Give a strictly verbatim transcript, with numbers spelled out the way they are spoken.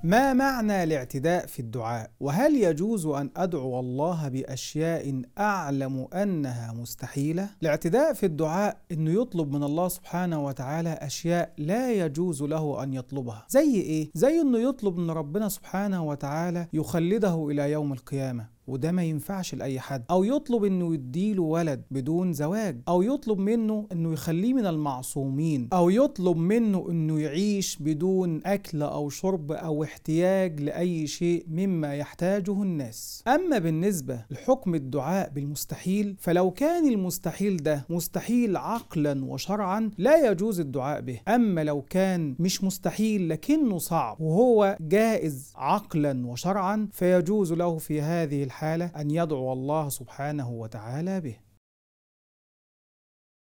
ما معنى الاعتداء في الدعاء؟ وهل يجوز أن أدعو الله بأشياء أعلم أنها مستحيلة؟ الاعتداء في الدعاء إنه يطلب من الله سبحانه وتعالى أشياء لا يجوز له أن يطلبها. زي إيه؟ زي إنه يطلب من ربنا سبحانه وتعالى يخلده إلى يوم القيامة، وده ما ينفعش لأي حد. أو يطلب إنه يديله ولد بدون زواج، أو يطلب منه إنه يخليه من المعصومين، أو يطلب منه إنه يعيش بدون أكل أو شرب أو احتياج لأي شيء مما يحتاجه الناس. أما بالنسبة لحكم الدعاء بالمستحيل، فلو كان المستحيل ده مستحيل عقلا وشرعا لا يجوز الدعاء به. أما لو كان مش مستحيل لكنه صعب وهو جائز عقلا وشرعا، فيجوز له في هذه الحالة أن يدعو الله سبحانه وتعالى به.